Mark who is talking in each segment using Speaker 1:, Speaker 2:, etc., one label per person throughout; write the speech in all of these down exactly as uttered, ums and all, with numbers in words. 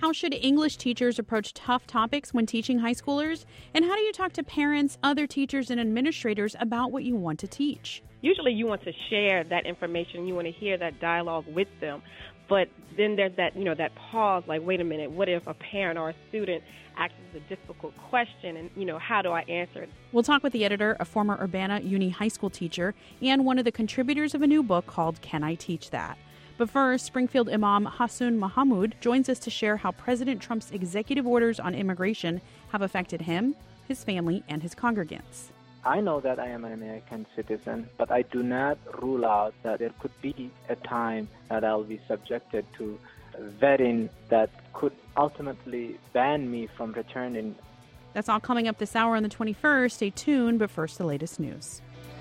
Speaker 1: how should English teachers approach tough topics when teaching high schoolers? And how do you talk to parents, other teachers, and administrators about what you want to teach?
Speaker 2: Usually you want to share that information. You want to hear that dialogue with them. But then there's that, you know, that pause, like, wait a minute, what if a parent or a student asks a difficult question, and, you know, how do I answer it?
Speaker 1: We'll talk with the editor, a former Urbana Uni high school teacher, and one of the contributors of a new book called Can I Teach That? But first, Springfield Imam Hassoun Mahmoud joins us to share how President Trump's executive orders on immigration have affected him, his family, and his congregants.
Speaker 3: I know that I am an American citizen, but I do not rule out that there could be a time that I'll be subjected to vetting that could ultimately ban me from returning.
Speaker 1: That's all coming up this hour on the twenty-first. Stay tuned, but first, the latest news.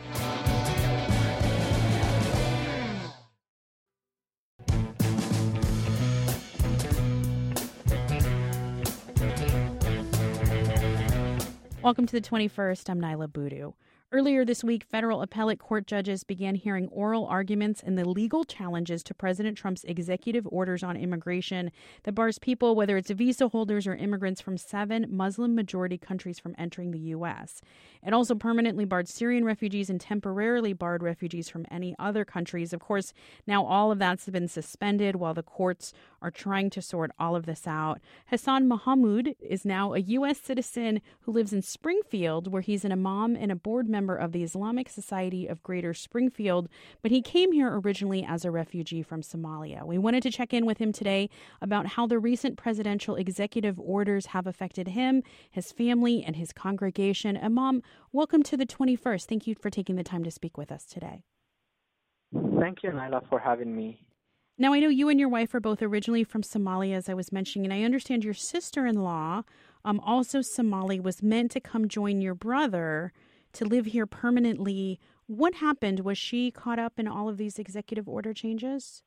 Speaker 1: Welcome to the twenty-first. I'm Nyla Boodoo. Earlier this week, federal appellate court judges began hearing oral arguments in the legal challenges to President Trump's executive orders on immigration that bars people, whether it's visa holders or immigrants, from seven Muslim-majority countries from entering the U S. It also permanently barred Syrian refugees and temporarily barred refugees from any other countries. Of course, now all of that's been suspended while the courts are trying to sort all of this out. Hassoun Mahmoud is now a U S citizen who lives in Springfield, where he's an imam and a board member of the Islamic Society of Greater Springfield, but he came here originally as a refugee from Somalia. We wanted to check in with him today about how the recent presidential executive orders have affected him, his family, and his congregation. Imam, welcome to the twenty-first. Thank you for taking the time to speak with us today.
Speaker 3: Thank you, Nyla, for having me.
Speaker 1: Now, I know you and your wife are both originally from Somalia, as I was mentioning, and I understand your sister-in-law, um, also Somali, was meant to come join your brother to live here permanently. What happened? Was she caught up in all of these executive order changes?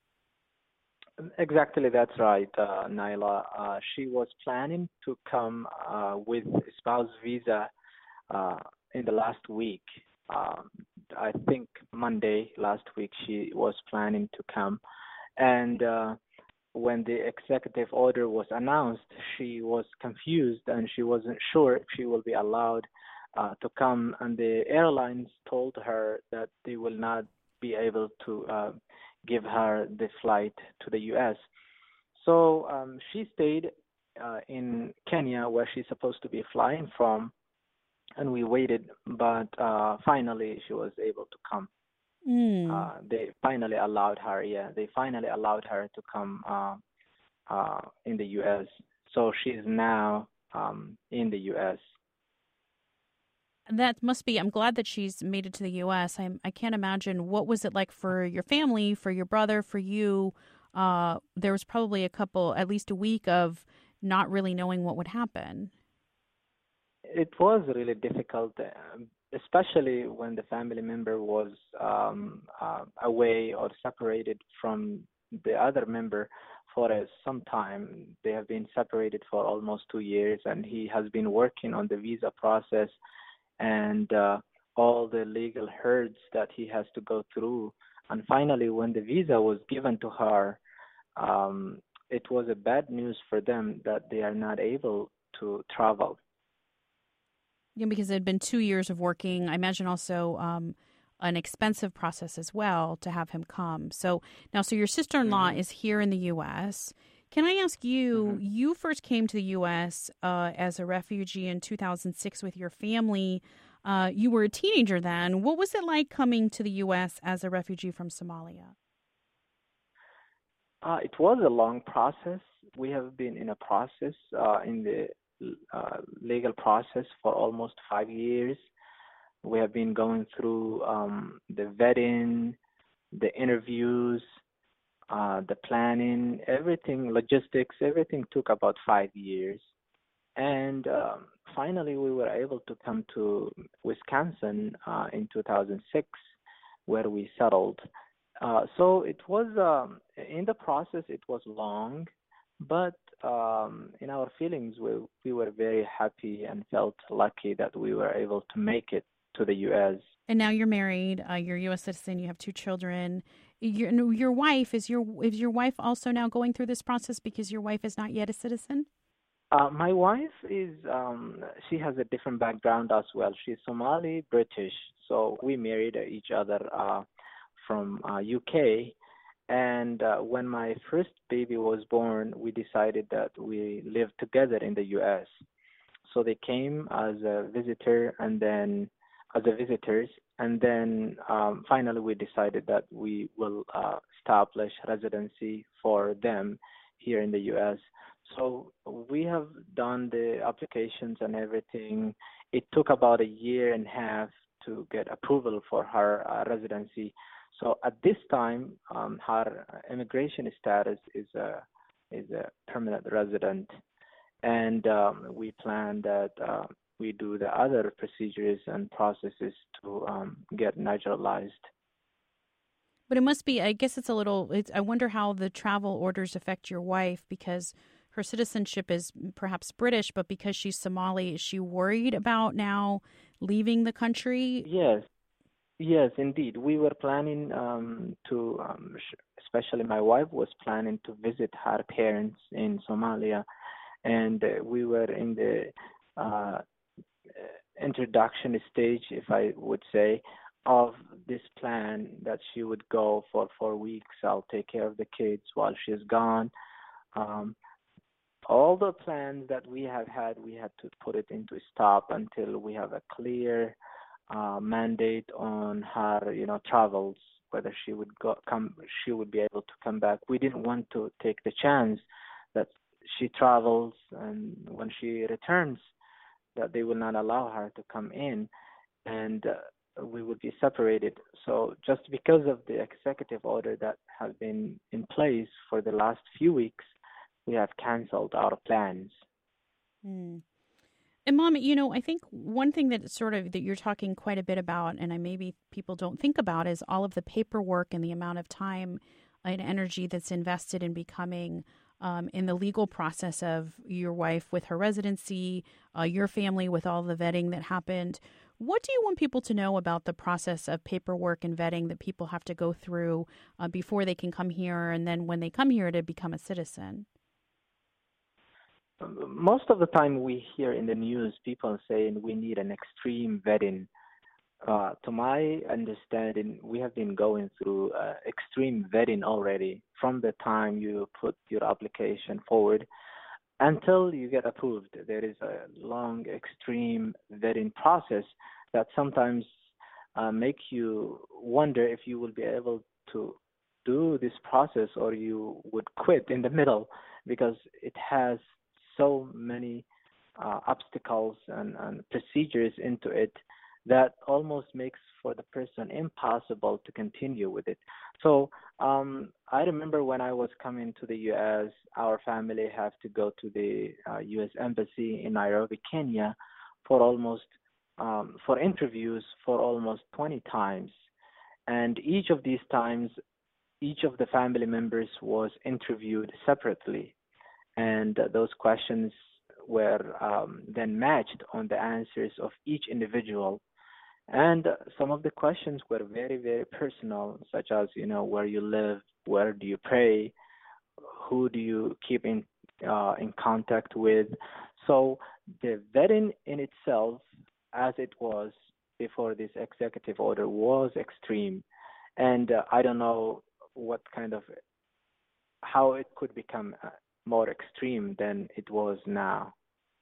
Speaker 3: Exactly, that's right, uh, Nyla. Uh, she was planning to come uh, with spouse visa uh, in the last week. Um, I think Monday last week she was planning to come. And uh, when the executive order was announced, she was confused and she wasn't sure if she will be allowed uh, to come. And the airlines told her that they will not be able to uh, give her the flight to the U S. So um, she stayed uh, in Kenya, where she's supposed to be flying from, and we waited. But uh, finally, she was able to come.
Speaker 1: Mm.
Speaker 3: Uh, they finally allowed her, yeah, they finally allowed her to come uh, uh, in the U S. So she's now um, in the U S.
Speaker 1: That must be, I'm glad that she's made it to the U S. I, I can't imagine, what was it like for your family, for your brother, for you? Uh, there was probably a couple, at least a week of not really knowing what would happen.
Speaker 3: It was really difficult, uh, especially when the family member was um, uh, away or separated from the other member for uh, some time. They have been separated for almost two years, and he has been working on the visa process and uh, all the legal hurdles that he has to go through. And finally, when the visa was given to her, um, it was a bad news for them that they are not able to travel.
Speaker 1: Yeah, because it had been two years of working. I imagine also um, an expensive process as well to have him come. So now, so your sister-in-law
Speaker 3: Mm-hmm.
Speaker 1: is here in the U S. Can I ask you,
Speaker 3: Mm-hmm.
Speaker 1: you first came to the U S uh, as a refugee in two thousand six with your family. Uh, you were a teenager then. What was it like coming to the U S as a refugee from Somalia?
Speaker 3: Uh, it was a long process. We have been in a process, uh, in the uh, legal process for almost five years. We have been going through um, the vetting, the interviews, uh, the planning, everything, logistics, everything took about five years. And um, finally, we were able to come to Wisconsin uh, in two thousand six, where we settled. Uh, so it was, um, in the process, it was long, but um, in our feelings, we, we were very happy and felt lucky that we were able to make it to the U S.
Speaker 1: And now you're married, uh, you're a U S citizen, you have two children. your your wife is your is your wife also now going through this process because your wife is not yet a citizen?
Speaker 3: Uh, my wife is, um, she has a different background as well. She's Somali British, so we married each other uh, from uh, U K. And uh, when my first baby was born, we decided that we live together in the U S. So they came as a visitor and then as a visitors, and then um, finally we decided that we will uh, establish residency for them here in the U S. So we have done the applications and everything. It took about a year and a half to get approval for her uh, residency. So at this time, um, her immigration status is a is a permanent resident, and um, we plan that uh, we do the other procedures and processes to um, get naturalized.
Speaker 1: But it must be, I guess it's a little, it's, I wonder how the travel orders affect your wife because her citizenship is perhaps British, but because she's Somali, is she worried about now leaving the country?
Speaker 3: Yes, yes, indeed. We were planning um, to, um, sh- especially my wife was planning to visit her parents in Somalia, and uh, we were in the uh, introduction stage, if I would say, of this plan that she would go for four weeks. I'll take care of the kids while she's gone. Um, all the plans that we have had, we had to put it into stop until we have a clear uh, mandate on her, you know, travels, whether she would go come, she would be able to come back. We didn't want to take the chance that she travels and when she returns, that they will not allow her to come in, and uh, we would be separated. So just because of the executive order that has been in place for the last few weeks, we have canceled our plans.
Speaker 1: Hmm. And mom, you know, I think one thing that sort of that you're talking quite a bit about, and I maybe people don't think about, is all of the paperwork and the amount of time and energy that's invested in becoming um, in the legal process of your wife with her residency, uh, your family with all the vetting that happened. What do you want people to know about the process of paperwork and vetting that people have to go through uh, before they can come here, and then when they come here to become a citizen?
Speaker 3: Most of the time we hear in the news people saying we need an extreme vetting. Uh, to my understanding, we have been going through uh, extreme vetting already from the time you put your application forward until you get approved. There is a long, extreme vetting process that sometimes uh, make you wonder if you will be able to do this process or you would quit in the middle because it has so many uh, obstacles and, and procedures into it that almost makes for the person impossible to continue with it. So um, I remember when I was coming to the U S, our family had to go to the uh, U S Embassy in Nairobi, Kenya, for almost um, for interviews for almost twenty times, and each of these times, each of the family members was interviewed separately, and uh, those questions were um, then matched on the answers of each individual. And uh, some of the questions were very, very personal, such as, you know, where you live, where do you pray, who do you keep in uh, in contact with. So the vetting in itself, as it was before this executive order, was extreme, and uh, I don't know what kind of how it could become uh, more extreme than it was now.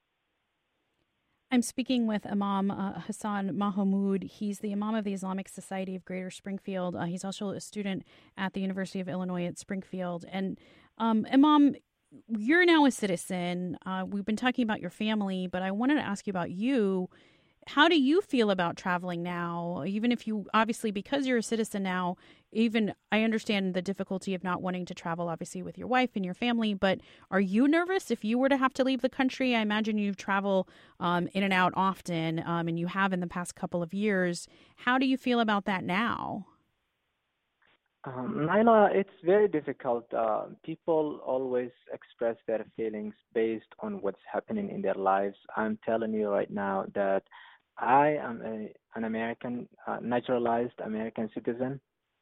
Speaker 1: I'm speaking with Imam uh, Hassan Mahamoud. He's the Imam of the Islamic Society of Greater Springfield. Uh, he's also a student at the University of Illinois at Springfield. And um, Imam, you're now a citizen. Uh, we've been talking about your family, but I wanted to ask you about you. How do you feel about traveling now? Even if you, obviously, because you're a citizen now, even I understand the difficulty of not wanting to travel, obviously, with your wife and your family. But are you nervous if you were to have to leave the country? I imagine you travel um, in and out often, um, and you have in the past couple of years. How do you feel about that now?
Speaker 3: Um, Naila, it's very difficult. Uh, people always express their feelings based on what's happening in their lives. I'm telling you right now that I am a, an American, uh, naturalized American citizen,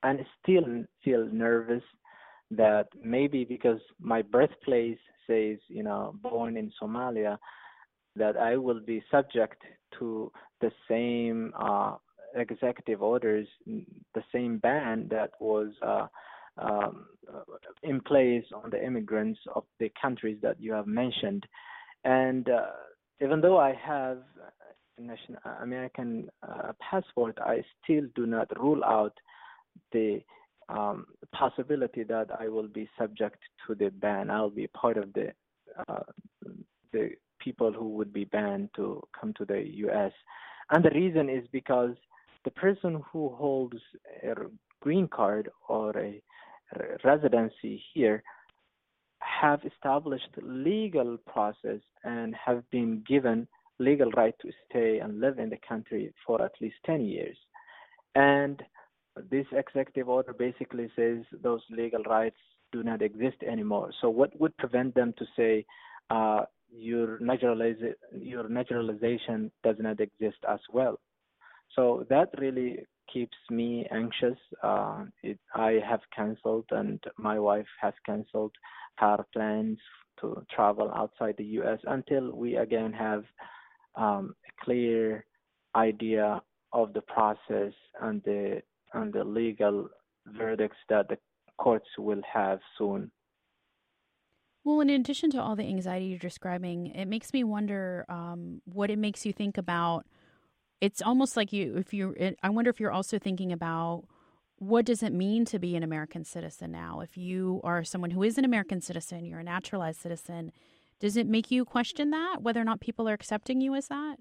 Speaker 3: and still feel nervous that maybe because my birthplace says, you know, born in Somalia, that I will be subject to the same uh, executive orders, the same ban that was uh, um, in place on the immigrants of the countries that you have mentioned. And uh, even though I have a national American uh, passport, I still do not rule out the um, possibility that I will be subject to the ban. I'll be part of the uh, the people who would be banned to come to the U S. And the reason is because the person who holds a green card or a residency here have established legal process and have been given legal right to stay and live in the country for at least ten years. And this executive order basically says those legal rights do not exist anymore. So what would prevent them to say uh, your naturaliza- your naturalization does not exist as well? So that really keeps me anxious. Uh, it, I have canceled, and my wife has canceled her plans to travel outside the U S until we again have um, a clear idea of the process and the and the legal verdicts that the courts will have soon.
Speaker 1: Well, in addition to all the anxiety you're describing, it makes me wonder um, what it makes you think about. It's almost like you, if you, I wonder if you're also thinking about what does it mean to be an American citizen now? If you are someone who is an American citizen, you're a naturalized citizen, does it make you question that, whether or not people are accepting you as that?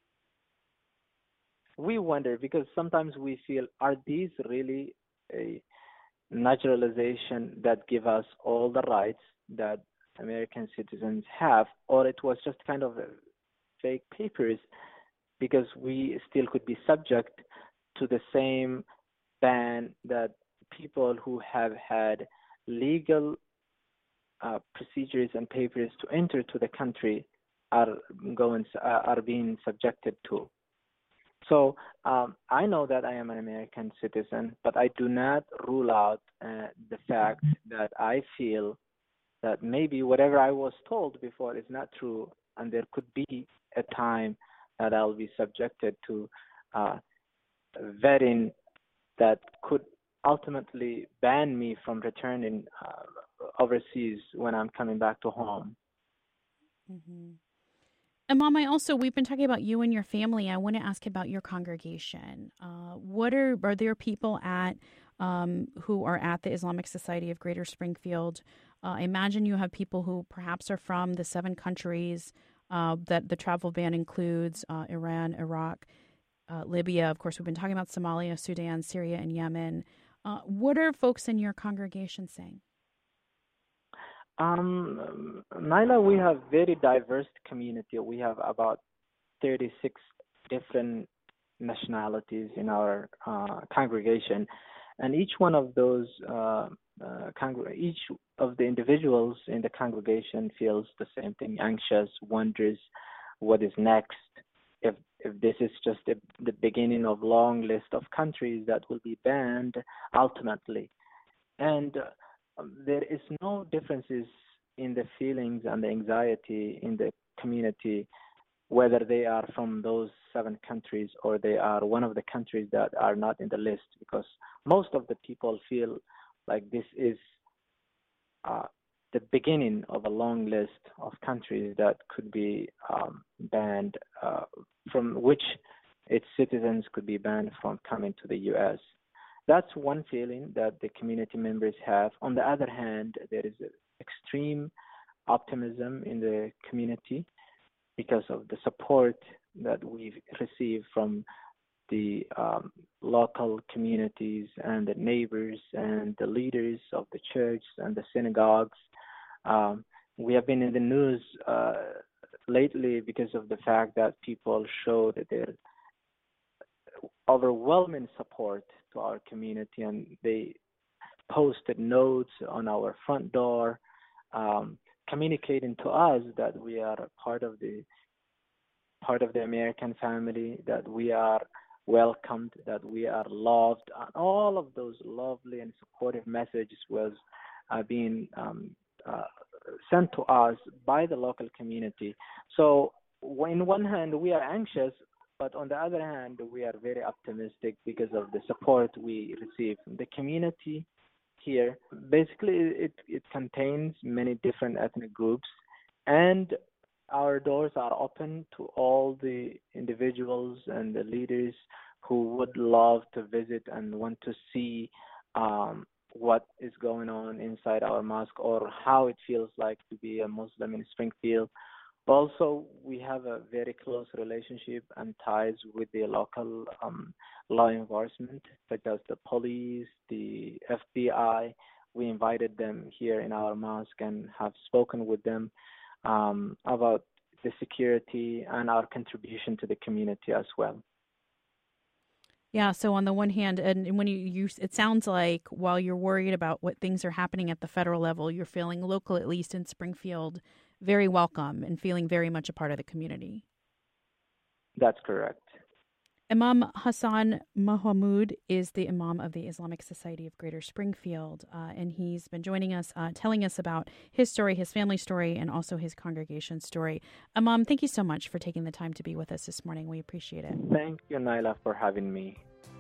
Speaker 3: We wonder because sometimes we feel, are these really a naturalization that give us all the rights that American citizens have, or it was just kind of fake papers because we still could be subject to the same ban that people who have had legal uh, procedures and papers to enter to the country are going uh, are being subjected to. So um, I know that I am an American citizen, but I do not rule out uh, the fact that I feel that maybe whatever I was told before is not true, and there could be a time that I'll be subjected to uh, vetting that could ultimately ban me from returning uh, overseas when I'm coming back to home.
Speaker 1: Mm-hmm. And Mom, I also, we've been talking about you and your family. I want to ask about your congregation. Uh, what are, are there people at, um, who are at the Islamic Society of Greater Springfield? Uh, I imagine you have people who perhaps are from the seven countries uh, that the travel ban includes, uh, Iran, Iraq, uh, Libya. Of course, we've been talking about Somalia, Sudan, Syria, and Yemen. Uh, what are folks in your congregation saying?
Speaker 3: Um, Naila, we have very diverse community. We have about thirty-six different nationalities in our uh, congregation, and each one of those, uh, uh, congr- each of the individuals in the congregation feels the same thing: anxious, wonders what is next. If if this is just a, the beginning of long list of countries that will be banned ultimately, and uh, um, there is no differences in the feelings and the anxiety in the community, whether they are from those seven countries or they are one of the countries that are not in the list, because most of the people feel like this is uh, the beginning of a long list of countries that could be um, banned, uh, from which its citizens could be banned from coming to the U S. That's one feeling that the community members have. On the other hand, there is extreme optimism in the community because of the support that we've received from the um, local communities and the neighbors and the leaders of the church and the synagogues. Um, we have been in the news uh, lately because of the fact that people showed their overwhelming support to our community, and they posted notes on our front door, um, communicating to us that we are part of the part of the American family, that we are welcomed, that we are loved. And all of those lovely and supportive messages was uh, being um, uh, sent to us by the local community. So on one hand, we are anxious, but on the other hand, we are very optimistic because of the support we receive. The community here, basically, it, it contains many different ethnic groups, and our doors are open to all the individuals and the leaders who would love to visit and want to see um, what is going on inside our mosque or how it feels like to be a Muslim in Springfield. Also, we have a very close relationship and ties with the local um, law enforcement, such as the police, the F B I. We invited them here in our mosque and have spoken with them um, about the security and our contribution to the community as well.
Speaker 1: Yeah, so on the one hand, and when you, you, it sounds like while you're worried about what things are happening at the federal level, you're feeling local, at least in Springfield, very welcome and feeling very much a part of the community.
Speaker 3: That's correct.
Speaker 1: Imam Hassan Mahmoud is the Imam of the Islamic Society of Greater Springfield, uh, and he's been joining us, uh, telling us about his story, his family story, and also his congregation story. Imam, thank you so much for taking the time to be with us this morning. We appreciate it.
Speaker 3: Thank you, Naila, for having me.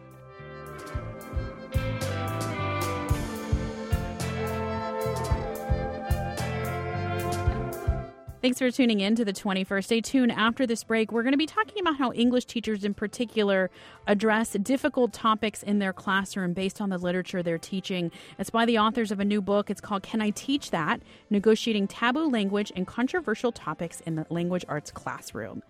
Speaker 1: Thanks for tuning in to the twenty-first. Stay tuned after this break. We're going to be talking about how English teachers in particular address difficult topics in their classroom based on the literature they're teaching. It's by the authors of a new book. It's called Can I Teach That? Negotiating Taboo Language and Controversial Topics in the Language Arts Classroom.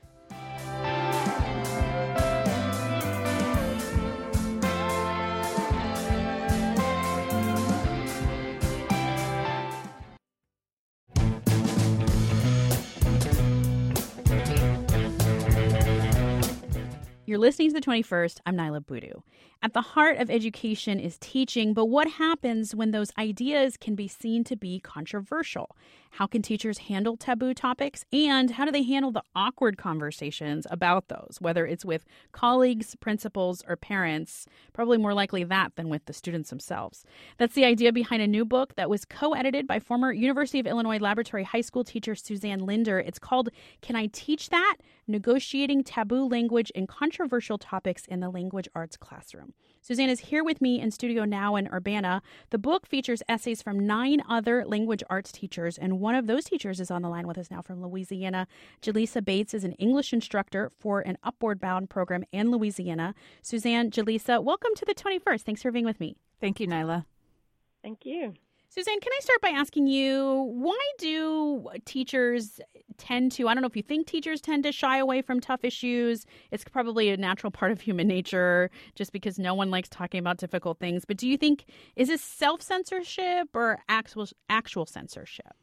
Speaker 1: You're listening to the twenty-first. I'm Naila Boodoo. At the heart of education is teaching, but what happens when those ideas can be seen to be controversial? How can teachers handle taboo topics? And how do they handle the awkward conversations about those, whether it's with colleagues, principals, or parents? Probably more likely that than with the students themselves. That's the idea behind a new book that was co-edited by former University of Illinois Laboratory High School teacher Suzanne Linder. It's called Can I Teach That? Negotiating Taboo Language and Controversial Topics in the Language Arts Classroom. Suzanne is here with me in studio now in Urbana. The book features essays from nine other language arts teachers, and one of those teachers is on the line with us now from Louisiana. Jaleesa Bates is an English instructor for an Upward Bound program in Louisiana. Suzanne, Jaleesa, welcome to the twenty-first. Thanks for being with me.
Speaker 4: Thank you, Naila.
Speaker 2: Thank you.
Speaker 1: Suzanne, can I start by asking you, why do teachers tend to, I don't know if you think teachers tend to shy away from tough issues. It's probably a natural part of human nature just because no one likes talking about difficult things. But do you think, is this self-censorship or actual actual censorship?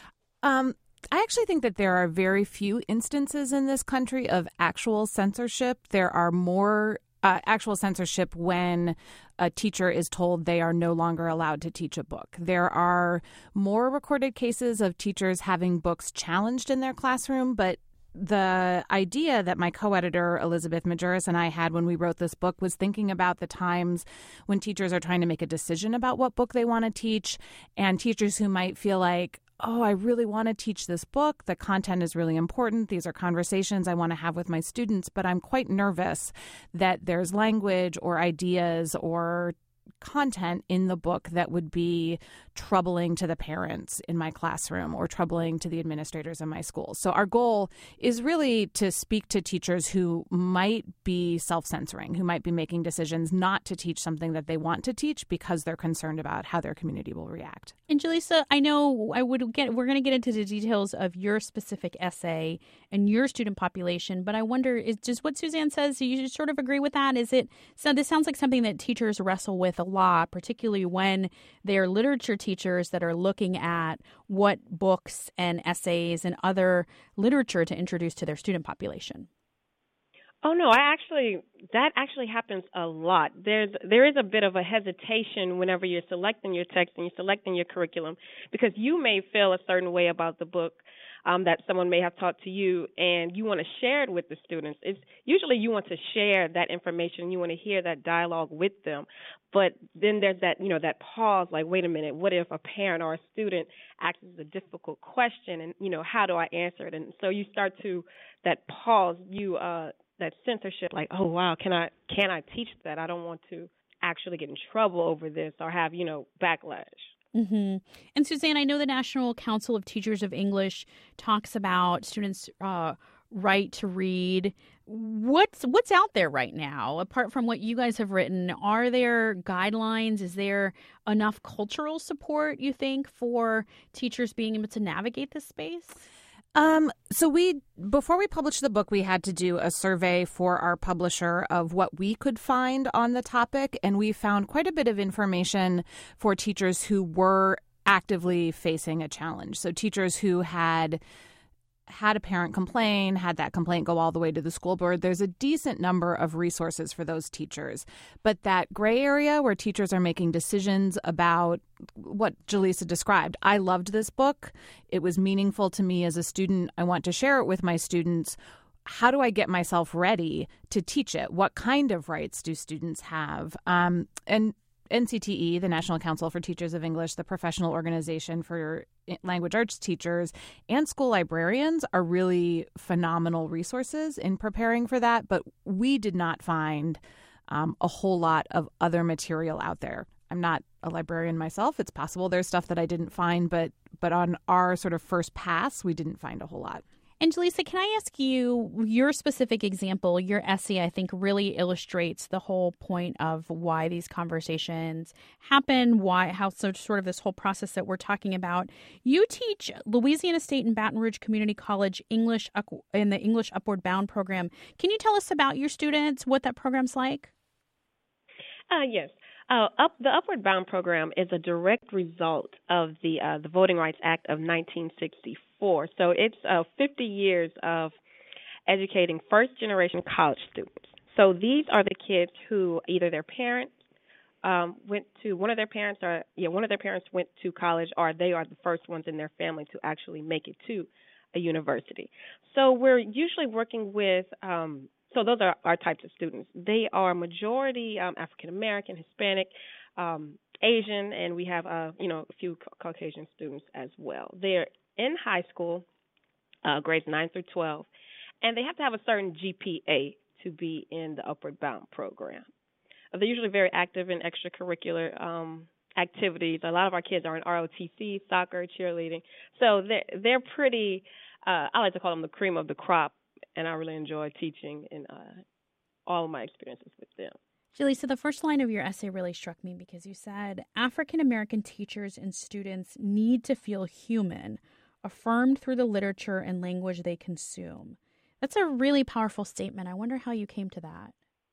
Speaker 4: Um, I actually think that there are very few instances in this country of actual censorship. There are more Uh, actual censorship when a teacher is told they are no longer allowed to teach a book. There are more recorded cases of teachers having books challenged in their classroom, but the idea that my co-editor Elizabeth Majerus and I had when we wrote this book was thinking about the times when teachers are trying to make a decision about what book they want to teach, and teachers who might feel like, oh, I really want to teach this book. The content is really important. These are conversations I want to have with my students, but I'm quite nervous that there's language or ideas or content in the book that would be troubling to the parents in my classroom or troubling to the administrators in my school. So our goal is really to speak to teachers who might be self-censoring, who might be making decisions not to teach something that they want to teach because they're concerned about how their community will react.
Speaker 1: And Jaleesa, I know I would get we're going to get into the details of your specific essay and your student population, but I wonder, is just what Suzanne says, do you sort of agree with that? Is it so this sounds like something that teachers wrestle with a lot, particularly when they're literature teachers that are looking at what books and essays and other literature to introduce to their student population.
Speaker 2: Oh no, I actually that actually happens a lot. There's there is a bit of a hesitation whenever you're selecting your text and you're selecting your curriculum because you may feel a certain way about the book um, that someone may have taught to you, and you want to share it with the students. It's usually you want to share that information. You want to hear that dialogue with them. But then there's that, you know, that pause, like, wait a minute, what if a parent or a student asks a difficult question, and, you know, how do I answer it? And so you start to, that pause, you, uh, that censorship, like, oh, wow, can I, can I teach that? I don't want to actually get in trouble over this or have, you know, backlash.
Speaker 1: Mm-hmm. And Suzanne, I know the National Council of Teachers of English talks about students' uh, right to read. What's what's out there right now, apart from what you guys have written? Are there guidelines? Is there enough cultural support, you think, for teachers being able to navigate this space?
Speaker 4: Um, so we, before we published the book, we had to do a survey for our publisher of what we could find on the topic. And we found quite a bit of information for teachers who were actively facing a challenge. So teachers who had had a parent complain, had that complaint go all the way to the school board. There's a decent number of resources for those teachers. But that gray area where teachers are making decisions about what Jaleesa described, I loved this book. It was meaningful to me as a student. I want to share it with my students. How do I get myself ready to teach it? What kind of rights do students have? Um, and N C T E, the National Council for Teachers of English, the professional organization for language arts teachers, and school librarians are really phenomenal resources in preparing for that. But we did not find um, a whole lot of other material out there. I'm not a librarian myself. It's possible there's stuff that I didn't find, but but on our sort of first pass, we didn't find a whole lot.
Speaker 1: And Jaleesa, can I ask you, your specific example, your essay, I think, really illustrates the whole point of why these conversations happen, why, how so sort of this whole process that we're talking about. You teach Louisiana State and Baton Rouge Community College English in the English Upward Bound program. Can you tell us about your students, what that program's like?
Speaker 2: Uh, yes. Uh, up, the Upward Bound program is a direct result of the uh, the Voting Rights Act of nineteen sixty-four. So it's uh, fifty years of educating first-generation college students. So these are the kids who either their parents um, went to, one of their parents or yeah, one of their parents went to college, or they are the first ones in their family to actually make it to a university. So we're usually working with um, So those are our types of students. They are majority um, African American, Hispanic, um, Asian, and we have uh, you know a few Caucasian students as well. They're in high school, uh, grades nine through twelve, and they have to have a certain G P A to be in the Upward Bound program. Uh, they're usually very active in extracurricular um, activities. A lot of our kids are in R O T C, soccer, cheerleading. So they're they're pretty. Uh, I like to call them the cream of the crop. And I really enjoy teaching and uh, all of my experiences with them.
Speaker 1: Jaleesa, the first line of your essay really struck me because you said African American teachers and students need to feel human, affirmed through the literature and language they consume. That's a really powerful statement. I wonder how you came to that.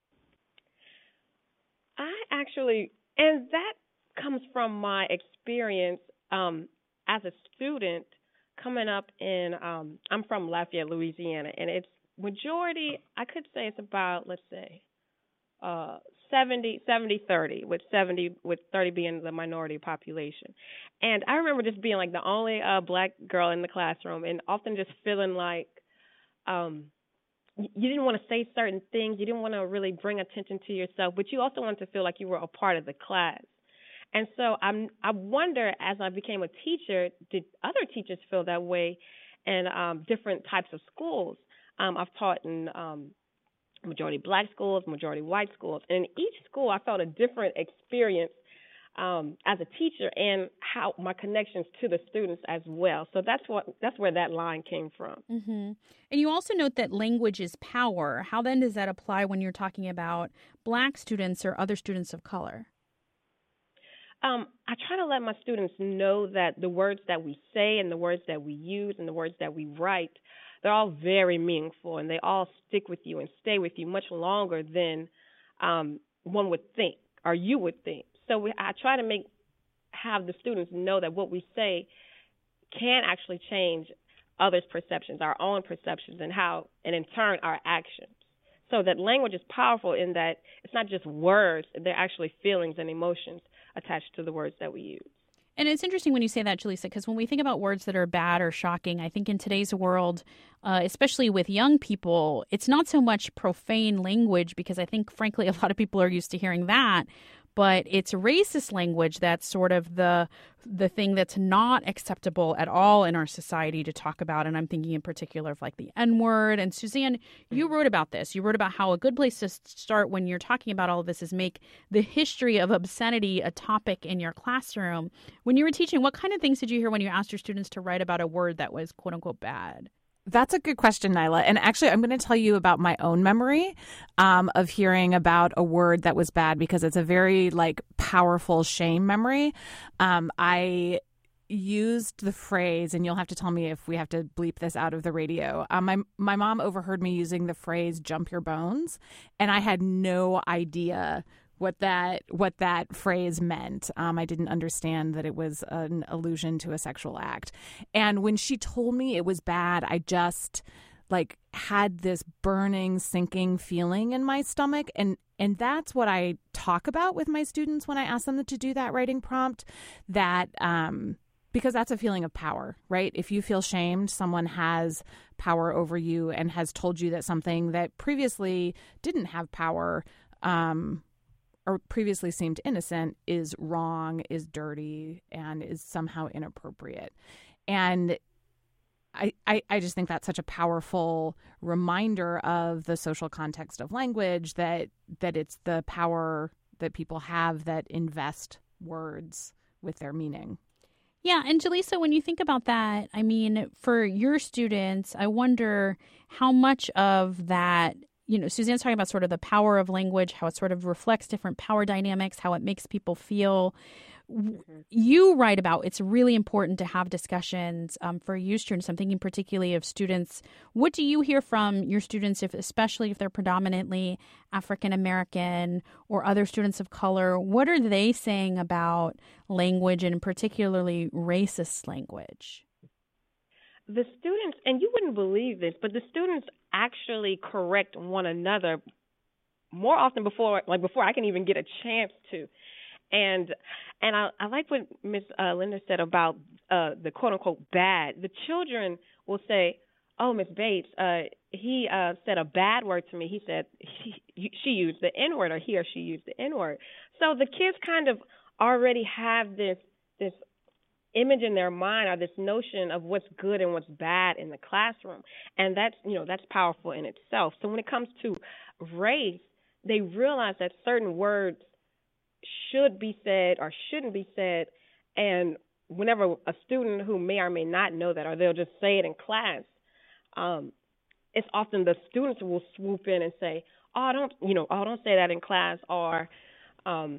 Speaker 2: I actually, and that comes from my experience um, as a student coming up in, um, I'm from Lafayette, Louisiana, and it's majority, I could say it's about, let's say, uh, seventy, seventy, thirty, with seventy, with thirty being the minority population. And I remember just being like the only uh, black girl in the classroom, and often just feeling like um, you didn't want to say certain things, you didn't want to really bring attention to yourself, but you also wanted to feel like you were a part of the class. And so I'm, I wonder, as I became a teacher, did other teachers feel that way in um, different types of schools? Um, I've taught in um, majority black schools, majority white schools. And in each school, I felt a different experience um, as a teacher and how my connections to the students as well. So that's what that's where that line came from.
Speaker 1: Mm-hmm. And you also note that language is power. How then does that apply when you're talking about black students or other students of color?
Speaker 2: Um, I try to let my students know that the words that we say and the words that we use and the words that we write, they're all very meaningful, and they all stick with you and stay with you much longer than um, one would think or you would think. So we, I try to make have the students know that what we say can actually change others' perceptions, our own perceptions, and how, and in turn, our actions. So that language is powerful in that it's not just words, they're actually feelings and emotions attached to the words that we use.
Speaker 1: And it's interesting when you say that, Jaleesa, because when we think about words that are bad or shocking, I think in today's world, uh, especially with young people, it's not so much profane language, because I think, frankly, a lot of people are used to hearing that. But it's racist language that's sort of the the thing that's not acceptable at all in our society to talk about. And I'm thinking in particular of like the N-word. And Suzanne, you wrote about this. You wrote about how a good place to start when you're talking about all of this is make the history of obscenity a topic in your classroom. When you were teaching, what kind of things did you hear when you asked your students to write about a word that was quote unquote bad?
Speaker 4: That's a good question, Nyla. And actually, I'm going to tell you about my own memory um, of hearing about a word that was bad, because it's a very like powerful shame memory. Um, I used the phrase, and you'll have to tell me if we have to bleep this out of the radio. Um, my my mom overheard me using the phrase "jump your bones," and I had no idea what that what that phrase meant. Um, I didn't understand that it was an allusion to a sexual act. And when she told me it was bad, I just like had this burning, sinking feeling in my stomach. And and that's what I talk about with my students when I ask them to do that writing prompt, that um, because that's a feeling of power, right? If you feel shamed, someone has power over you and has told you that something that previously didn't have power um or previously seemed innocent is wrong, is dirty, and is somehow inappropriate. And I, I, I just think that's such a powerful reminder of the social context of language, that that it's the power that people have that invest words with their meaning.
Speaker 1: Yeah, and Jaleesa, when you think about that, I mean, for your students, I wonder how much of that, you know, Suzanne's talking about sort of the power of language, how it sort of reflects different power dynamics, how it makes people feel. Mm-hmm. You write about it's really important to have discussions um, for you students. I'm thinking particularly of students. What do you hear from your students, if especially if they're predominantly African American or other students of color? What are they saying about language, and particularly racist language?
Speaker 2: The students, and you wouldn't believe this, but the students actually correct one another more often before, like before I can even get a chance to. And and I, I like what Miz Uh, Linda said about uh, the quote unquote bad. The children will say, "Oh, Miz Bates, uh, he uh, said a bad word to me. He said he, she used the N word, or he or she used the N word." So the kids kind of already have this this. image in their mind, or this notion of what's good and what's bad in the classroom. And that's, you know, that's powerful in itself. So when it comes to race, they realize that certain words should be said or shouldn't be said. And whenever a student who may or may not know that, or they'll just say it in class, um, it's often the students will swoop in and say, oh, don't, you know, oh, don't say that in class, or, um,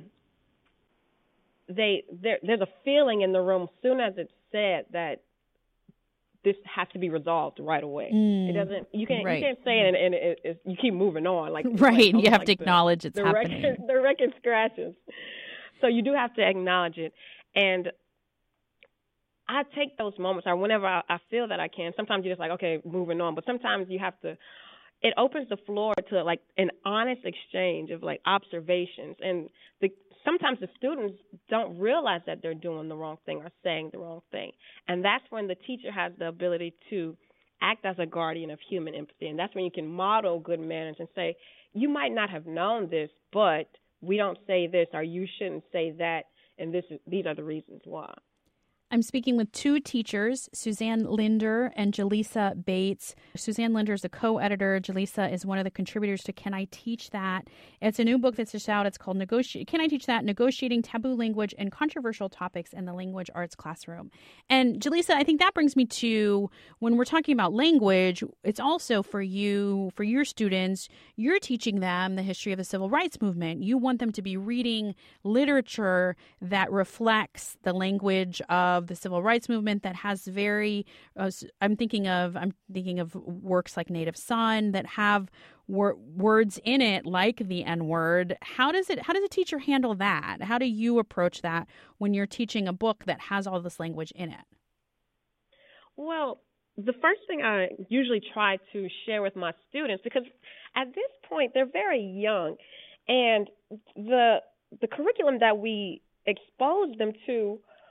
Speaker 2: They there, there's a feeling in the room as soon as it's said that this has to be resolved right away. Mm, it doesn't. You can't. Right. You can't say it and, and it, it, you keep moving on. Like
Speaker 1: right.
Speaker 2: Like,
Speaker 1: you have
Speaker 2: like
Speaker 1: to acknowledge
Speaker 2: the,
Speaker 1: it's
Speaker 2: the
Speaker 1: happening.
Speaker 2: Record, the record scratches. So you do have to acknowledge it, and I take those moments, or whenever I, I feel that I can. Sometimes you're just like, okay, moving on. But sometimes you have to. It opens the floor to like an honest exchange of like observations, and the sometimes the students don't realize that they're doing the wrong thing or saying the wrong thing. And that's when the teacher has the ability to act as a guardian of human empathy. And that's when you can model good manners and say, you might not have known this, but we don't say this, or you shouldn't say that, and this is, these are the reasons why.
Speaker 1: I'm speaking with two teachers, Suzanne Linder and Jaleesa Bates. Suzanne Linder is the co-editor. Jaleesa is one of the contributors to Can I Teach That? It's a new book that's just out. It's called Negoti- Can I Teach That? Negotiating Taboo Language and Controversial Topics in the Language Arts Classroom. And Jaleesa, I think that brings me to when we're talking about language, it's also for you, for your students, you're teaching them the history of the civil rights movement. You want them to be reading literature that reflects the language of the civil rights movement, that has very, uh, I'm thinking of, I'm thinking of works like Native Son that have wor- words in it like the N word. How does it, how does a teacher handle that? How do you approach that when you're teaching a book that has all this language in it?
Speaker 2: Well, the first thing I usually try to share with my students, because at this point they're very young, and the the curriculum that we expose them to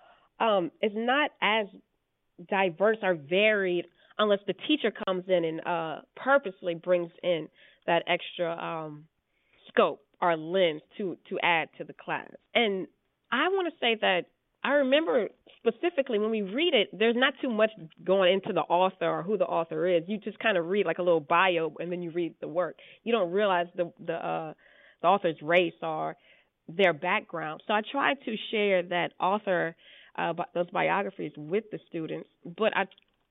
Speaker 2: um, it's not as diverse or varied unless the teacher comes in and uh, purposely brings in that extra um, scope or lens to, to add to the class. And I want to say that I remember specifically when we read it, there's not too much going into the author or who the author is. You just kind of read like a little bio and then you read the work. You don't realize the the, uh, the author's race or their background. So I try to share that author, uh, those biographies with the students. But I,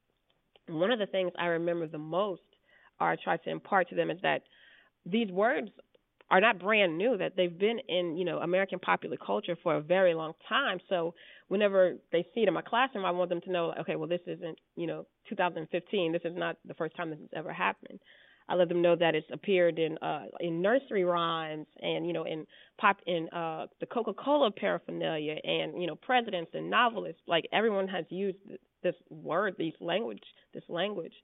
Speaker 2: one of the things I remember the most, or I try to impart to them, is that these words are not brand new, that they've been in, you know, American popular culture for a very long time. So whenever they see it in my classroom, I want them to know, okay, well, this isn't, you know, two thousand fifteen. This is not the first time this has ever happened. I let them know that it's appeared in uh, in nursery rhymes and, you know, in pop in uh, the Coca-Cola paraphernalia and, you know, presidents and novelists. Like, everyone has used this word, these language, this language.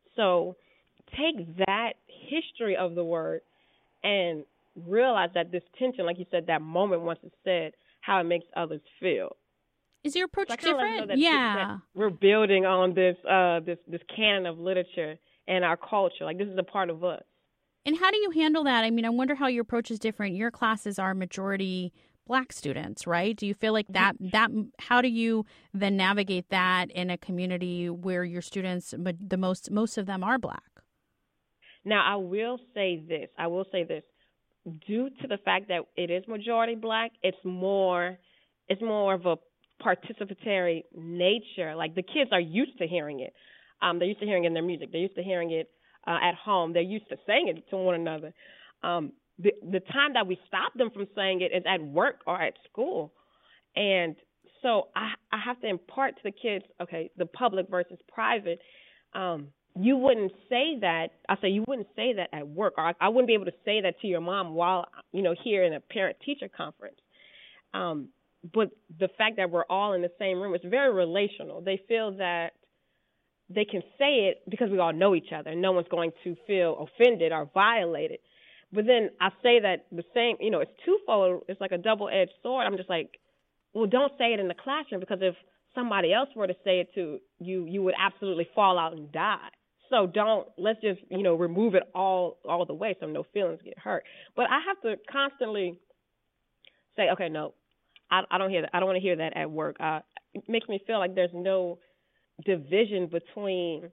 Speaker 2: So take that history of the word and realize that this tension, like you said, that moment once it's said, how it makes others feel.
Speaker 1: Is your approach
Speaker 2: so
Speaker 1: different?
Speaker 2: That,
Speaker 1: yeah.
Speaker 2: That we're building on this uh, this this canon of literature and our culture. Like, this is a part of us.
Speaker 1: And how do you handle that? I mean, I wonder how your approach is different. Your classes are majority Black students, right? Do you feel like that, that how do you then navigate that in a community where your students, the most, most of them are Black?
Speaker 2: Now, I will say this. I will say this. Due to the fact that it is majority Black, it's more it's more of a participatory nature. Like, the kids are used to hearing it. Um, they're used to hearing it in their music. They're used to hearing it uh, at home. They're used to saying it to one another. Um, the, the time that we stop them from saying it is at work or at school. And so I, I have to impart to the kids, okay, the public versus private. Um, you wouldn't say that. I say you wouldn't say that at work, or I, I wouldn't be able to say that to your mom while, you know, here in a parent-teacher conference. Um, but the fact that we're all in the same room, it's very relational. They feel that they can say it because we all know each other. No one's going to feel offended or violated. But then I say that the same, you know, it's twofold. It's like a double-edged sword. I'm just like, well, don't say it in the classroom, because if somebody else were to say it to you, you would absolutely fall out and die. So don't, let's just, you know, remove it all all the way so no feelings get hurt. But I have to constantly say, okay, no, I, I don't hear that. I don't want to hear that at work. Uh, it makes me feel like there's no division between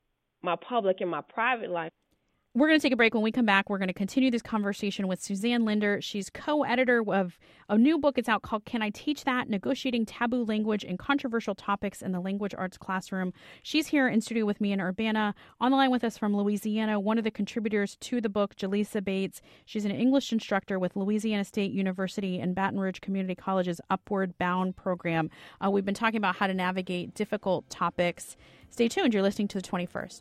Speaker 2: my public and my private life.
Speaker 1: We're going to take a break. When we come back, we're going to continue this conversation with Suzanne Linder. She's co-editor of a new book. It's out called Can I Teach That? Negotiating Taboo Language and Controversial Topics in the Language Arts Classroom. She's here in studio with me in Urbana. On the line with us from Louisiana, one of the contributors to the book, Jaleesa Bates. She's an English instructor with Louisiana State University and Baton Rouge Community College's Upward Bound program. Uh, we've been talking about how to navigate difficult topics. Stay tuned. You're listening to The twenty-first.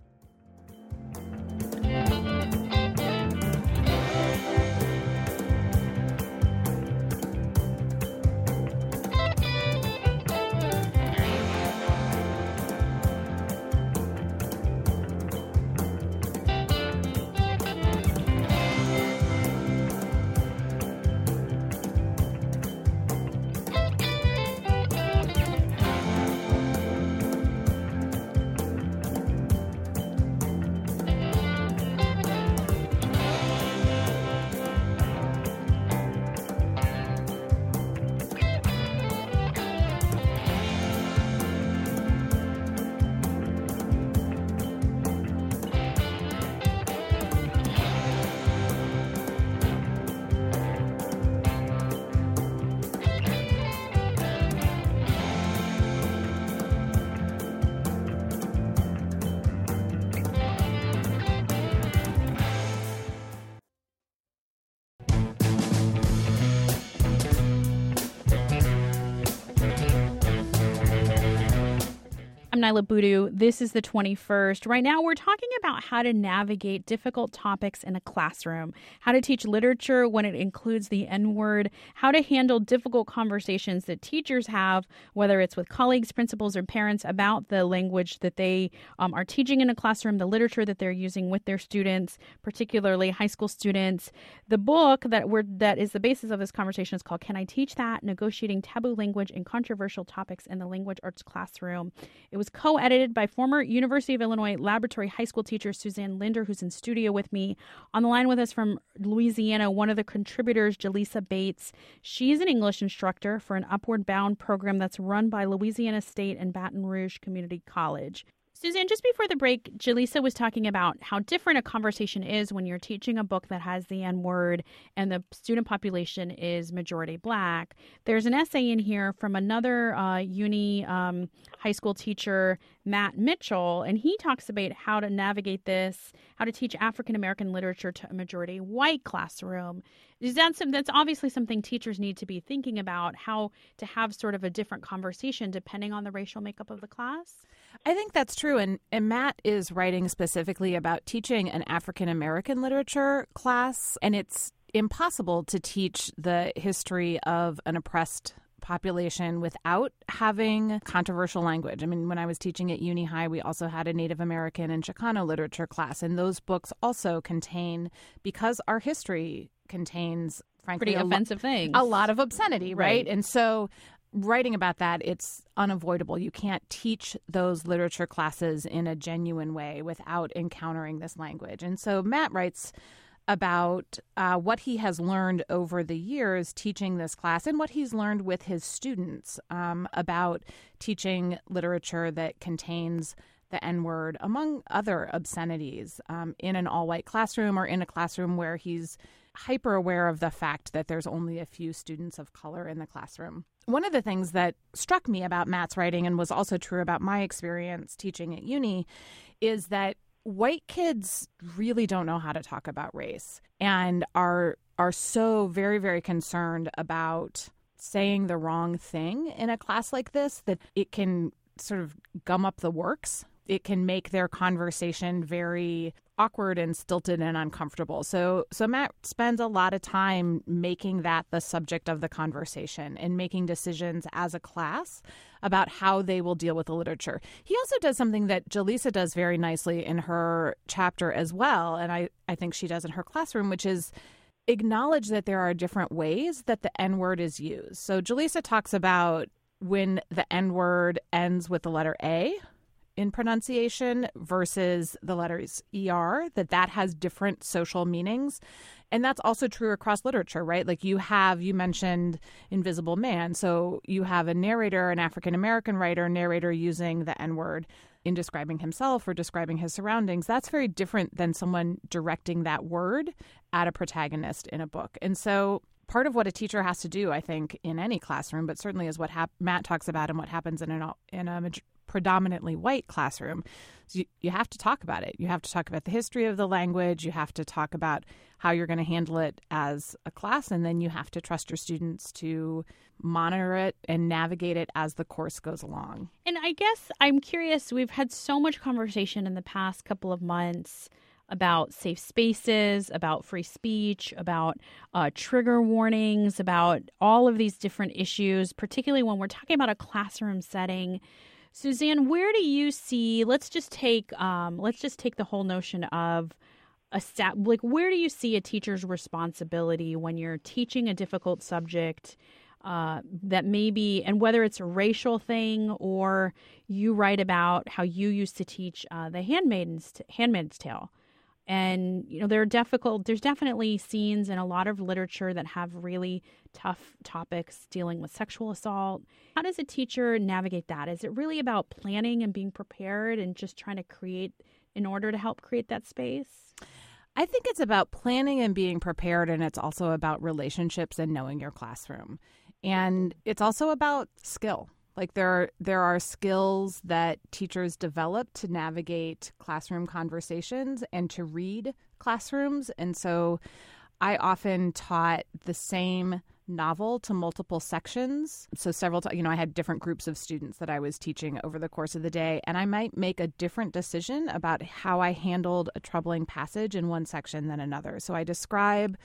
Speaker 1: Naila Boodoo. This is the twenty-first. Right now, we're talking about how to navigate difficult topics in a classroom, how to teach literature when it includes the N-word, how to handle difficult conversations that teachers have, whether it's with colleagues, principals, or parents, about the language that they um, are teaching in a classroom, the literature that they're using with their students, particularly high school students. The book that we're that is the basis of this conversation is called Can I Teach That? Negotiating Taboo Language and Controversial Topics in the Language Arts Classroom. It was co-edited by former University of Illinois Laboratory High School teacher Suzanne Linder, who's in studio with me. On the line with us from Louisiana, one of the contributors, Jaleesa Bates. She's an English instructor for an Upward Bound program that's run by Louisiana State and Baton Rouge Community College. Suzanne, just before the break, Jaleesa was talking about how different a conversation is when you're teaching a book that has the N-word and the student population is majority Black. There's an essay in here from another uh, uni um, high school teacher, Matt Mitchell, and he talks about how to navigate this, how to teach African-American literature to a majority white classroom. Is that some, that's obviously something teachers need to be thinking about, how to have sort of a different conversation depending on the racial makeup of the class?
Speaker 4: I think that's true. And, and Matt is writing specifically about teaching an African-American literature class, and it's impossible to teach the history of an oppressed population without having controversial language. I mean, when I was teaching at Uni High, we also had a Native American and Chicano literature class, and those books also contain, because our history contains, frankly,
Speaker 1: pretty
Speaker 4: a
Speaker 1: offensive
Speaker 4: lo-
Speaker 1: things,
Speaker 4: a lot of obscenity, right?
Speaker 1: right?
Speaker 4: And so writing about that, it's unavoidable. You can't teach those literature classes in a genuine way without encountering this language. And so Matt writes about uh, what he has learned over the years teaching this class and what he's learned with his students um, about teaching literature that contains the N-word, among other obscenities, um, in an all-white classroom or in a classroom where he's hyper aware of the fact that there's only a few students of color in the classroom. One of the things that struck me about Matt's writing, and was also true about my experience teaching at uni, is that white kids really don't know how to talk about race and are are so very, very concerned about saying the wrong thing in a class like this that it can sort of gum up the works. It can make their conversation very awkward and stilted and uncomfortable. So so Matt spends a lot of time making that the subject of the conversation and making decisions as a class about how they will deal with the literature. He also does something that Jaleesa does very nicely in her chapter as well, and I, I think she does in her classroom, which is acknowledge that there are different ways that the N-word is used. So Jaleesa talks about when the N-word ends with the letter A in pronunciation versus the letters E R, that that has different social meanings. And that's also true across literature, right? Like you have, you mentioned Invisible Man. So you have a narrator, an African-American writer, narrator using the N-word in describing himself or describing his surroundings. That's very different than someone directing that word at a protagonist in a book. And so part of what a teacher has to do, I think, in any classroom, but certainly is what hap- Matt talks about and what happens in, an, in a major- predominantly white classroom. So you, you have to talk about it. You have to talk about the history of the language. You have to talk about how you're going to handle it as a class. And then you have to trust your students to monitor it and navigate it as the course goes along.
Speaker 1: And I guess I'm curious, we've had so much conversation in the past couple of months about safe spaces, about free speech, about uh, trigger warnings, about all of these different issues, particularly when we're talking about a classroom setting. Suzanne, where do you see, let's just take um, let's just take the whole notion of a stat, like where do you see a teacher's responsibility when you're teaching a difficult subject uh, that maybe, and whether it's a racial thing or you write about how you used to teach uh, the Handmaid's, Handmaid's Tale. And, you know, there are difficult, there's definitely scenes in a lot of literature that have really tough topics dealing with sexual assault. How does a teacher navigate that? Is it really about planning and being prepared and just trying to create in order to help create that space?
Speaker 4: I think it's about planning and being prepared, and it's also about relationships and knowing your classroom. And it's also about skill. Like there are, there are skills that teachers develop to navigate classroom conversations and to read classrooms. And so I often taught the same novel to multiple sections. So several times, you know, I had different groups of students that I was teaching over the course of the day, and I might make a different decision about how I handled a troubling passage in one section than another. So I describe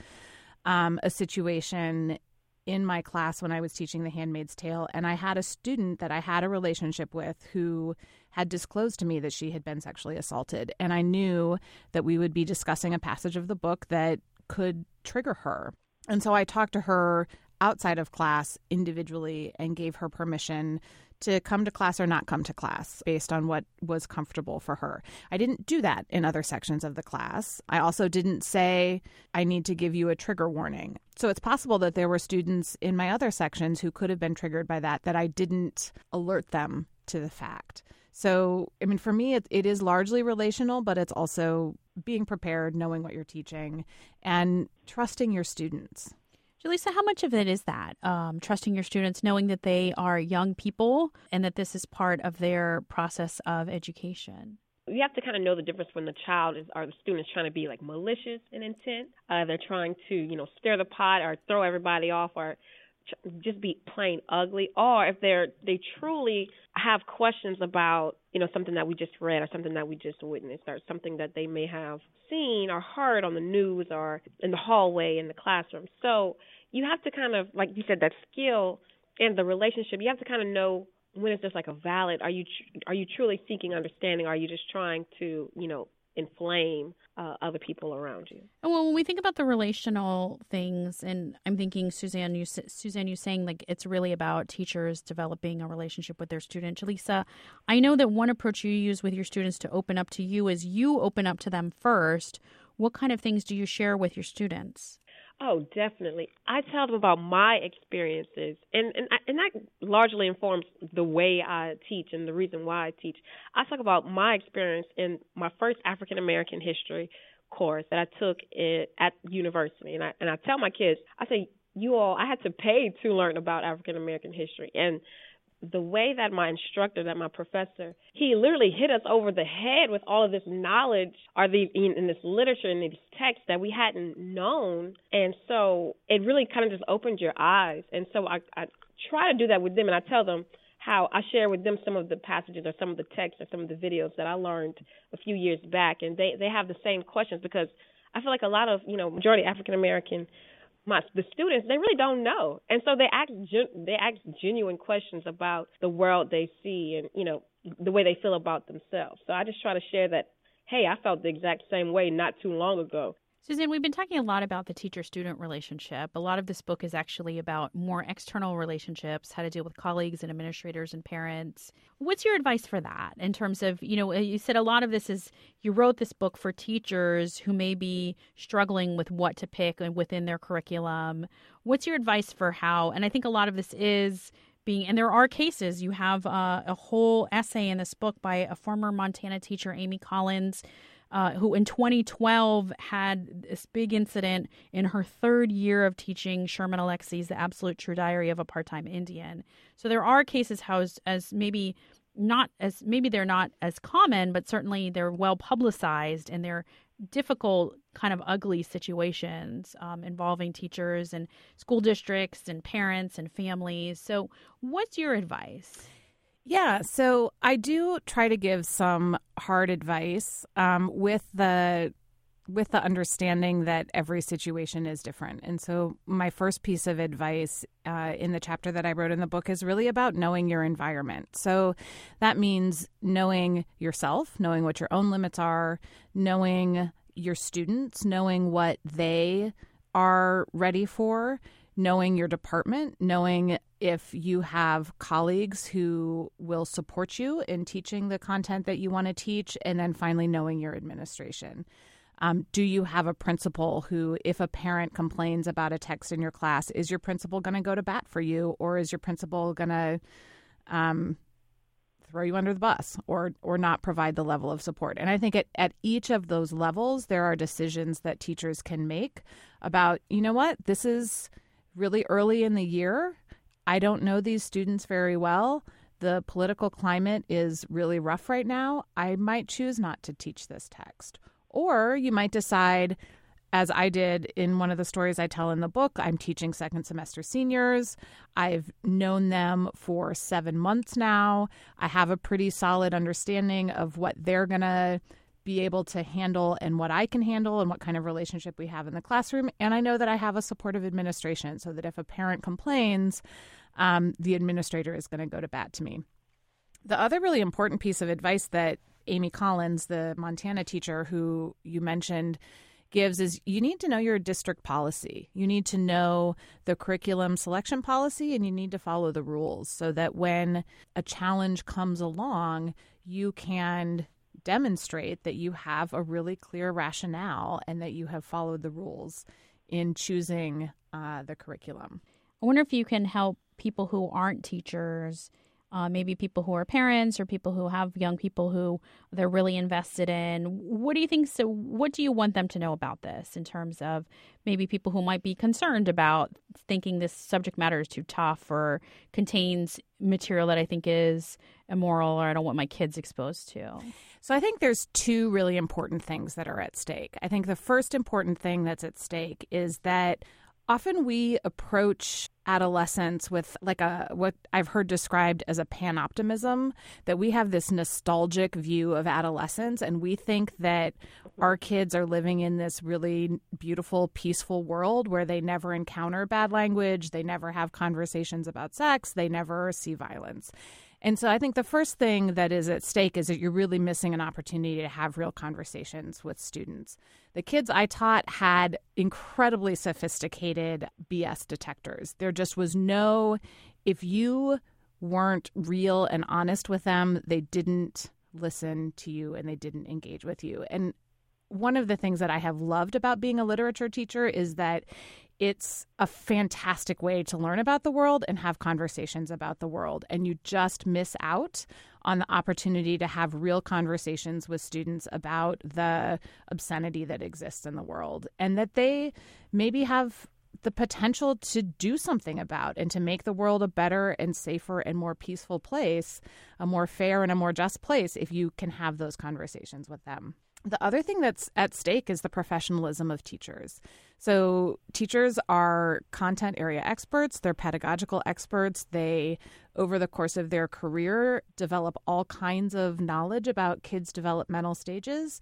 Speaker 4: um, a situation in my class when I was teaching The Handmaid's Tale, and I had a student that I had a relationship with who had disclosed to me that she had been sexually assaulted. And I knew that we would be discussing a passage of the book that could trigger her. And so I talked to her outside of class individually and gave her permission to come to class or not come to class based on what was comfortable for her. I didn't do that in other sections of the class. I also didn't say, I need to give you a trigger warning. So it's possible that there were students in my other sections who could have been triggered by that, that I didn't alert them to the fact. So, I mean, for me, it, it is largely relational, but it's also being prepared, knowing what you're teaching, and trusting your students.
Speaker 1: Jaleesa, how much of it is that, um, trusting your students, knowing that they are young people and that this is part of their process of education?
Speaker 2: You have to kind of know the difference when the child is, or the student is trying to be like malicious in intent. Uh, they're trying to, you know, stir the pot or throw everybody off or ch- just be plain ugly. Or if they're they truly have questions about, you know, something that we just read or something that we just witnessed or something that they may have seen or heard on the news or in the hallway in the classroom. So you have to kind of, like you said, that skill and the relationship, you have to kind of know when it's just like a valid, are you tr- are you truly seeking understanding, or are you just trying to, you know, inflame uh, other people around you?
Speaker 1: Well, when we think about the relational things, and I'm thinking, Suzanne, you Suzanne, you saying like it's really about teachers developing a relationship with their student. Jaleesa, I know that one approach you use with your students to open up to you is you open up to them first. What kind of things do you share with your students?
Speaker 2: Oh, definitely. I tell them about my experiences, and and, I, and that largely informs the way I teach and the reason why I teach. I talk about my experience in my first African American history course that I took it at university, and I and I tell my kids, I say, you all, I had to pay to learn about African American history, and the way that my instructor, that my professor, he literally hit us over the head with all of this knowledge or the in, in this literature and these texts that we hadn't known. And so it really kind of just opened your eyes. And so I, I try to do that with them, and I tell them how I share with them some of the passages or some of the texts or some of the videos that I learned a few years back, and they, they have the same questions, because I feel like a lot of, you know, majority African American My, the students, they really don't know. And so they ask they ask genuine questions about the world they see and, you know, the way they feel about themselves. So I just try to share that, hey, I felt the exact same way not too long ago.
Speaker 1: Suzanne, we've been talking a lot about the teacher-student relationship. A lot of this book is actually about more external relationships, how to deal with colleagues and administrators and parents. What's your advice for that in terms of, you know, you said a lot of this is, you wrote this book for teachers who may be struggling with what to pick within their curriculum. What's your advice for how, and I think a lot of this is being, and there are cases, you have uh, a whole essay in this book by a former Montana teacher, Amy Collins, Uh, who in twenty twelve had this big incident in her third year of teaching Sherman Alexie's The Absolute True Diary of a Part-Time Indian. So there are cases how as, as maybe not as maybe they're not as common, but certainly they're well publicized, and they're difficult, kind of ugly situations um, involving teachers and school districts and parents and families. So what's your advice?
Speaker 4: Yeah, so I do try to give some hard advice um, with the with the understanding that every situation is different. And so my first piece of advice uh, in the chapter that I wrote in the book is really about knowing your environment. So that means knowing yourself, knowing what your own limits are, knowing your students, knowing what they are ready for, knowing your department, knowing if you have colleagues who will support you in teaching the content that you want to teach, and then finally knowing your administration. Um, do you have a principal who, if a parent complains about a text in your class, is your principal going to go to bat for you, or is your principal going to um, throw you under the bus or or not provide the level of support? And I think at, at each of those levels, there are decisions that teachers can make about, you know what, this is really early in the year. I don't know these students very well. The political climate is really rough right now. I might choose not to teach this text. Or you might decide, as I did in one of the stories I tell in the book, I'm teaching second semester seniors. I've known them for seven months now. I have a pretty solid understanding of what they're going to be able to handle and what I can handle and what kind of relationship we have in the classroom. And I know that I have a supportive administration so that if a parent complains, um, the administrator is going to go to bat to me. The other really important piece of advice that Amy Collins, the Montana teacher who you mentioned, gives is you need to know your district policy. You need to know the curriculum selection policy, and you need to follow the rules so that when a challenge comes along, you can demonstrate that you have a really clear rationale and that you have followed the rules in choosing uh, the curriculum.
Speaker 1: I wonder if you can help people who aren't teachers, Uh, maybe people who are parents or people who have young people who they're really invested in. What do you think? So what do you want them to know about this in terms of maybe people who might be concerned about thinking this subject matter is too tough or contains material that I think is immoral or I don't want my kids exposed to?
Speaker 4: So I think there's two really important things that are at stake. I think the first important thing that's at stake is that often we approach adolescence with like a what I've heard described as a panoptimism, that we have this nostalgic view of adolescence and we think that our kids are living in this really beautiful, peaceful world where they never encounter bad language, they never have conversations about sex, they never see violence. And so I think the first thing that is at stake is that you're really missing an opportunity to have real conversations with students. The kids I taught had incredibly sophisticated B S detectors. There just was no, if you weren't real and honest with them, they didn't listen to you and they didn't engage with you. And one of the things that I have loved about being a literature teacher is that it's a fantastic way to learn about the world and have conversations about the world. And you just miss out on the opportunity to have real conversations with students about the obscenity that exists in the world and that they maybe have the potential to do something about and to make the world a better and safer and more peaceful place, a more fair and a more just place if you can have those conversations with them. The other thing that's at stake is the professionalism of teachers. So teachers are content area experts, they're pedagogical experts. They, over the course of their career, develop all kinds of knowledge about kids' developmental stages.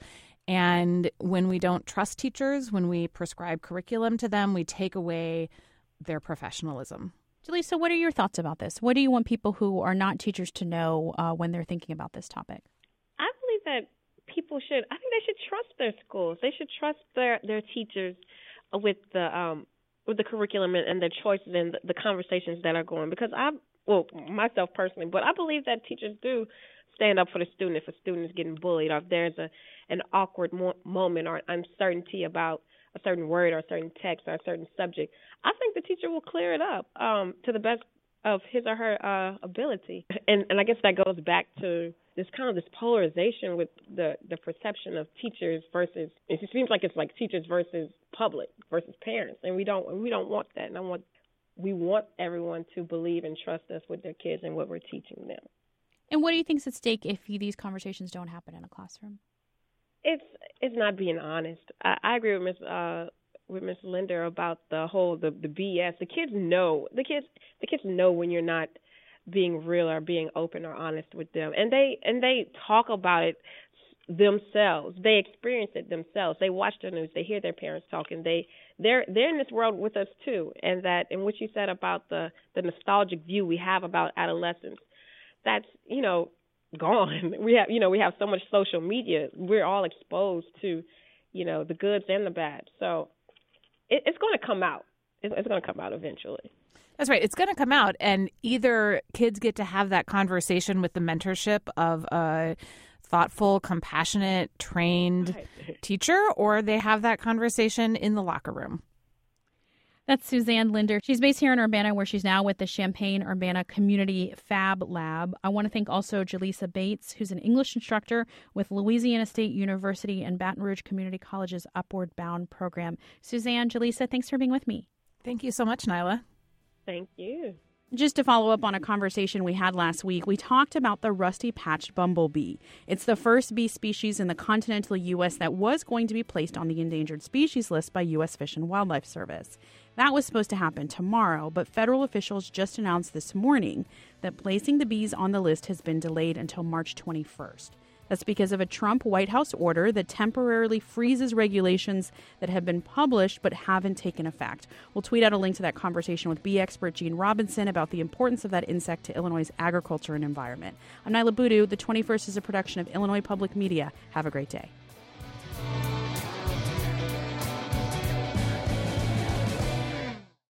Speaker 4: And when we don't trust teachers, when we prescribe curriculum to them, we take away their professionalism.
Speaker 1: Jaleesa, what are your thoughts about this? What do you want people who are not teachers to know uh, when they're thinking about this topic?
Speaker 2: I believe that people should, I think they should trust their schools. They should trust their, their teachers with the um, with the curriculum and, and their choices and the, the conversations that are going. Because I, well, myself personally, but I believe that teachers do stand up for the student if a student is getting bullied or if there's a an awkward mo- moment or uncertainty about a certain word or a certain text or a certain subject. I think the teacher will clear it up um, to the best of his or her uh, ability. And, and I guess that goes back to this kind of this polarization with the, the perception of teachers versus, it seems like it's like teachers versus public versus parents. And we don't we don't want that. And I want we want everyone to believe and trust us with their kids and what we're teaching them.
Speaker 1: And what do you think is at stake if these conversations don't happen in a classroom?
Speaker 2: It's it's not being honest. I, I agree with Miss uh, with Miss Linder about the whole the, the B S. The kids know the kids the kids know when you're not being real or being open or honest with them, and they and they talk about it themselves. They experience it themselves. They watch the news. They hear their parents talking. They they're they're in this world with us too. And that and what you said about the the nostalgic view we have about adolescence, that's you know. gone. We have, you know, we have so much social media. We're all exposed to, you know, the goods and the bad. So it, it's going to come out. It, it's going to come out eventually.
Speaker 4: That's right. It's going to come out. And either kids get to have that conversation with the mentorship of a thoughtful, compassionate, trained right. teacher, or they have that conversation in the locker room.
Speaker 1: That's Suzanne Linder. She's based here in Urbana, where she's now with the Champaign-Urbana Community Fab Lab. I want to thank also Jaleesa Bates, who's an English instructor with Louisiana State University and Baton Rouge Community College's Upward Bound program. Suzanne, Jaleesa, thanks for being with me.
Speaker 4: Thank you so much, Nyla.
Speaker 2: Thank you.
Speaker 1: Just to follow up on a conversation we had last week, we talked about the rusty-patched bumblebee. It's the first bee species in the continental U S that was going to be placed on the endangered species list by U S Fish and Wildlife Service. That was supposed to happen tomorrow, but federal officials just announced this morning that placing the bees on the list has been delayed until March twenty-first. That's because of a Trump White House order that temporarily freezes regulations that have been published but haven't taken effect. We'll tweet out a link to that conversation with bee expert Gene Robinson about the importance of that insect to Illinois' agriculture and environment. I'm Niala Boodoo. The twenty-first is a production of Illinois Public Media. Have a great day.